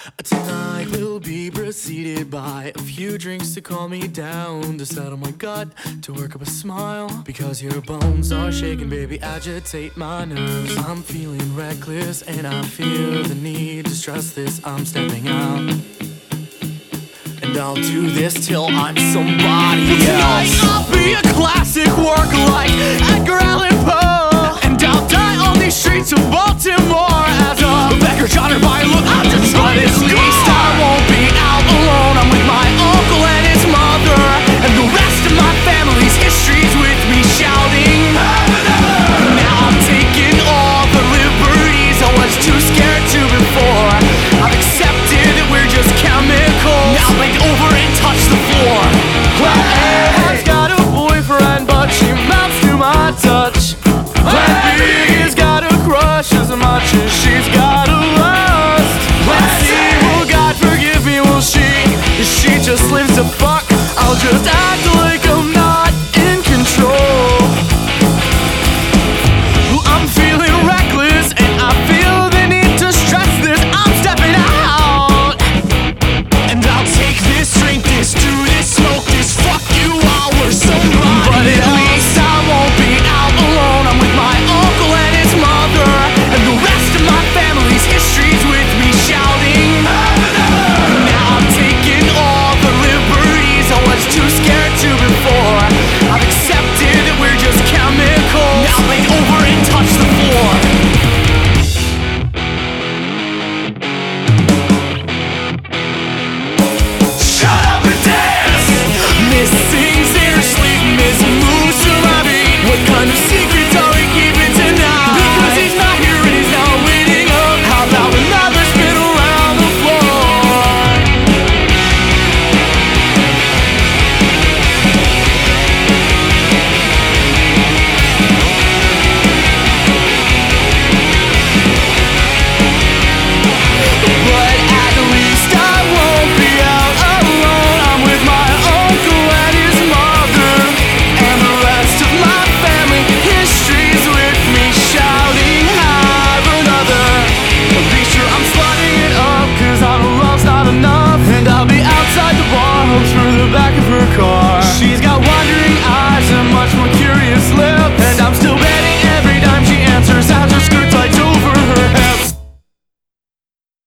Tonight will be preceded by a few drinks to calm me down, to settle my gut, to work up a smile. Because your bones are shaking, baby, agitate my nerves. I'm feeling reckless and I feel the need to stress this. I'm stepping out, and I'll do this till I'm somebody else. Tonight I'll be a classic work like Edgar Allan Poe, and I'll die on these streets of Baltimore as a beggar jotted by a look out to try this. At least I won't be out alone. I'm with my uncle and his mother, and the rest of my family's history's with me shouting. Now I'm taking all the liberties I was too scared to before. I've accepted that we're just chemicals. Now bend over and touch the floor. I've got a boyfriend, but she melts to my touch. Plan B has got a crush as much as she's got a lust. Let's see, will God forgive me, will she? If she just lives to fuck, I'll just act like I'm not in control. I'm feeling reckless and I feel the need to stress this. I'm stepping out, and I'll take this, drink this, do this, smoke this, fuck you while we're somebody. But at least I won't be out alone. I'm with my uncle and his mother, and the rest of my family's history's with me shouting. Now I'm taking all the liberties I was too scared to before. I've accepted that we're just chemicals. Now bend over and touch the floor. Shut up and dance! Miss sings in her sleep, Miss moves to my beat. What kind of secrets are we keeping tonight? Because he's not here and he's not waiting up. How about another spin around the floor? But at least I won't be out alone. I'm with my uncle and his mother, and the rest of my family history's with me shouting, have another. Be sure I'm slutting it up, cause I know love's not enough, and I'll be outside the bar, hope for